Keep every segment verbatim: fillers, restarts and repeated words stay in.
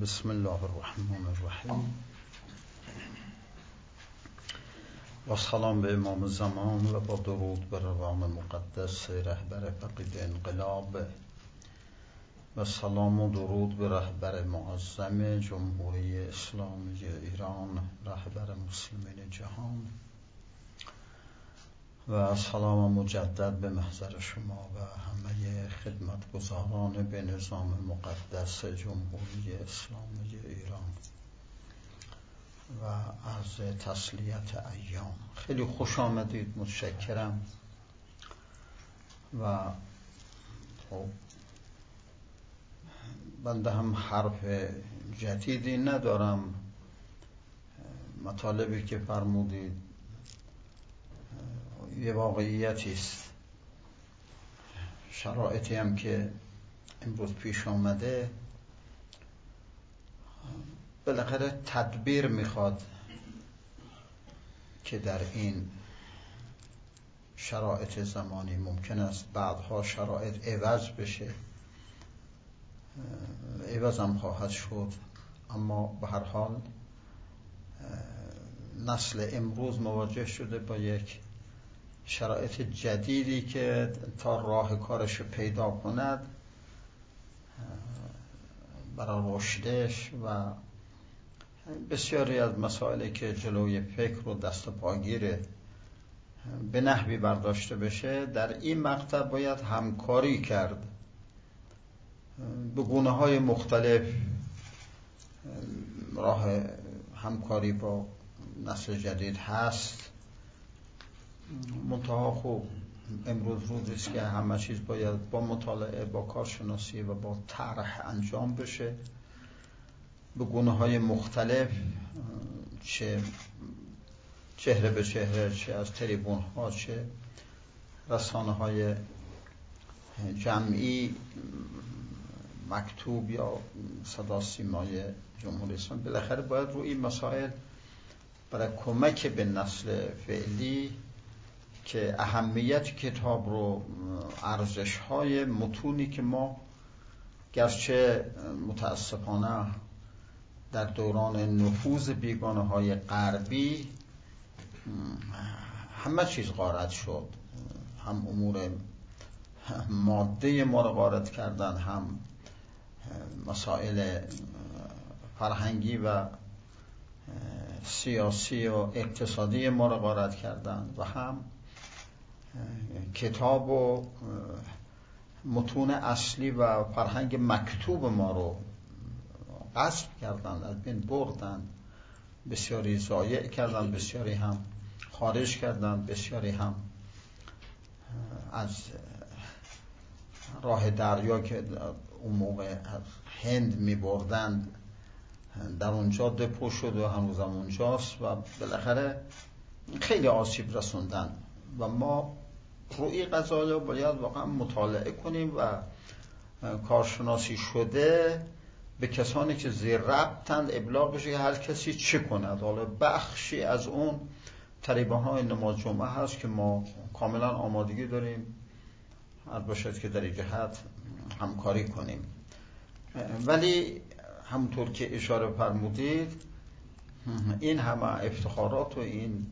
بسم الله الرحمن الرحیم و سلام به امام زمان و با درود به روان مقدس رهبر فقید انقلاب و سلام و درود به رهبر معظم جمهوری اسلامی ایران، رهبر مسلمین جهان، و سلام مجدد به محضر شما و همه خدمتگزاران به نظام مقدس جمهوری اسلامی ایران و عرض تسلیت ایام. خیلی خوش آمدید، متشکرم. و خب بنده هم حرف جدیدی ندارم. مطالبی که فرمودید یه واقعیتی است. شرایطی هم که امروز پیش آمده بالاخره تدبیر میخواد که در این شرایط زمانی ممکن است بعدها شرایط عوض بشه، عوض هم خواهد شد، اما به هر حال نسل امروز مواجه شده با یک شرایط جدیدی که تا راه کارش پیدا کند برای رشدش و بسیاری از مسائلی که جلوی فکر و دست پاگیره به نحوی برداشته بشه، در این مقطع باید همکاری کرد به گونه های مختلف. راه همکاری با نسل جدید هست، منتها خوب امروز روزی است که همه چیز باید با مطالعه، با کارشناسی و با طرح انجام بشه به گونه های مختلف، چه چهره به چهره، چه از تریبون ها، چه رسانه های جمعی، مکتوب یا صدا سیمای جمهوری اسلامی. بالاخره باید روی این مسائل برای کمک به نسل فعلی که اهمیت کتاب رو، ارزش های متونی که ما گرچه متاسفانه در دوران نفوذ بیگانه های غربی همه چیز غارت شد، هم امور ماده ما رو غارت کردن، هم مسائل فرهنگی و سیاسی و اقتصادی ما رو غارت کردن و هم کتاب و متون اصلی و فرهنگ مکتوب ما رو غصب کردن، از بین بردن، بسیاری ضایع کردن، بسیاری هم خارج کردن، بسیاری هم از راه دریا که اون موقع از هند می بردن در اونجا دپو شد و هنوز هم اونجاست و بالاخره خیلی آسیب رسوندن و ما روی قضایا باید واقعا مطالعه کنیم و کارشناسی شده به کسانی که زیر ربطند ابلاغ بشه که هر کسی چه کند. حالا بخشی از اون تریبان‌های نماز جمعه هست که ما کاملا آمادگی داریم، هر باشد که در این جهت همکاری کنیم. ولی همونطور که اشاره فرمودید این همه افتخارات و این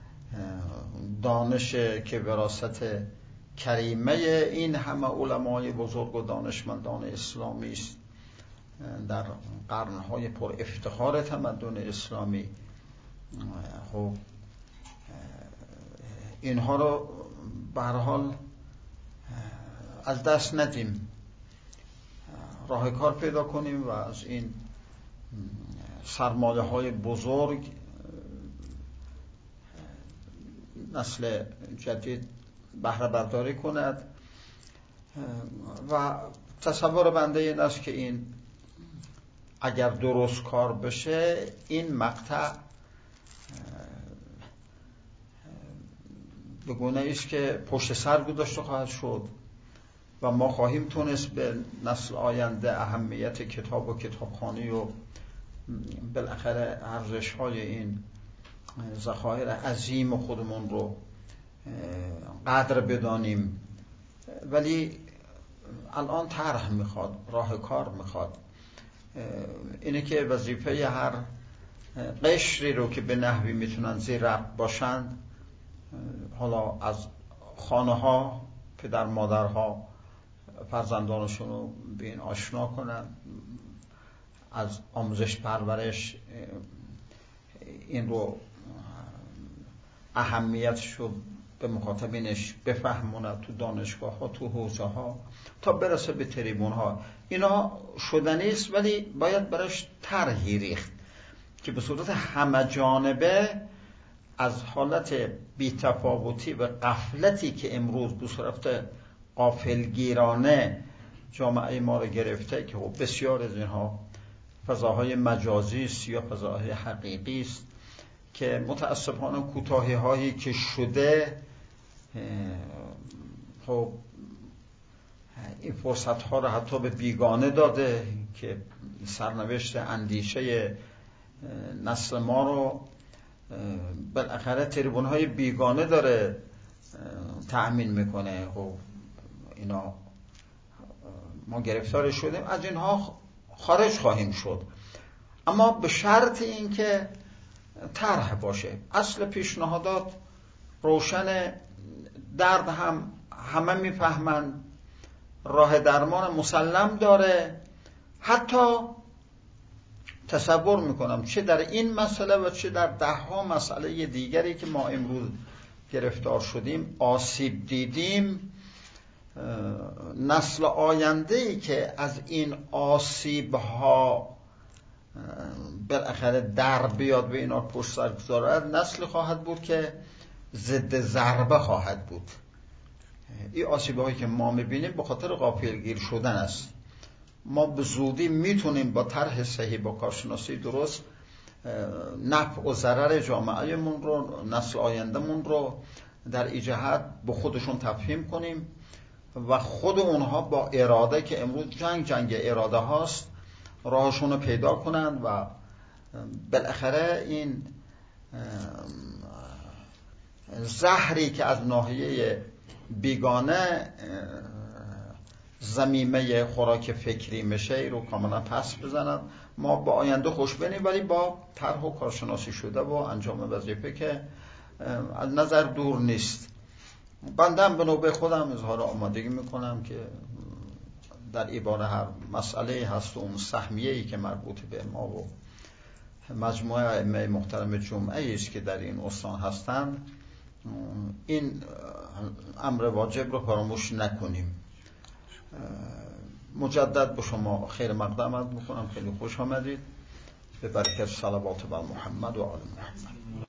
دانش که وراثت کریمه این همه علمای بزرگ و دانشمندان اسلامی است در قرنهای پر افتخار تمدن اسلامی، خب اینها رو به هر حال از دست ندیم، راه کار پیدا کنیم و از این سرمایه های بزرگ نسل جدید بهره برداری کند. و تصور بنده این است که این اگر درست کار بشه این مقطع به گونه است که پشت سر گذاشته خواهد شد و ما خواهیم تونست به نسل آینده اهمیت کتاب و کتابخوانی و بالاخره ارزش های این ذخایر عظیم خودمون رو قدر بدانیم. ولی الان طرح میخواد، راه کار میخواد. اینه که وظیفه هر قشری رو که به نحوی میتونن زیر ربط باشند، حالا از خانه ها پدر مادرها فرزندانشون رو به این آشنا کنن، از آموزش پرورش این رو اهمیتش رو به مخاطبینش بفهمونه، تو دانشگاه ها، تو حوزه ها، تا برسه به تریبون ها. اینا شدنی است، ولی باید براش طرحی ریخت که به صورت همه جانبه از حالت بی‌تفاوتی و غفلتی که امروز به صورت غافلگیرانه جامعه ما رو گرفته، که بسیار از اینها فضاهای مجازی است یا فضاهای حقیقی است، که متاسفانه کوتاهی هایی که شده خب این فرصت ها رو حتی به بیگانه داده که سرنوشت اندیشه نسل ما رو بالاخره تریبون های بیگانه داره تأمین میکنه. خب اینا ما گرفتار شدیم، از اینها خارج خواهیم شد، اما به شرط این که طرح باشه. اصل پیشنهادات روشن، درد هم همه میفهمن، راه درمان مسلم داره. حتی تصور میکنم چه در این مسئله و چه در ده ها مسئله دیگری که ما امروز گرفتار شدیم، آسیب دیدیم، نسل آینده‌ای که از این آسیب ها بالاخره در بیاد و اینا پشت سر گذارد، نسل خواهد بود که ضد ضربه خواهد بود. این آسیب هایی که ما میبینیم به خاطر غافلگیر شدن است. ما به زودی میتونیم با طرح صحیح، با کارشناسی درست، نفع و ضرر جامعهمون رو، نسل آیندهمون رو در این جهت به خودشون تفهیم کنیم و خود اونها با اراده، که امروز جنگ جنگ اراده هاست، راهشون رو پیدا کنن و بالاخره این زهری که از ناحیه بیگانه زمیمه خوراک فکری میشه رو کاملا پس بزنن. ما با آینده خوشبینیم، ولی با طرح و کارشناسی شده و انجام وظیفه که از نظر دور نیست. بندم به نوبه خودم اظهار آمادگی میکنم که در عباره هر مسئله هست و اون سهمیه‌ای که مربوط به ما و مجموعه ائمه محترم جمعه است که در این استان هستند، این امر واجب رو فراموش نکنیم. مجدد به شما خیر مقدم عرض میکنم. خیلی خوش آمدید. به برکت صلوات بر محمد و آل محمد.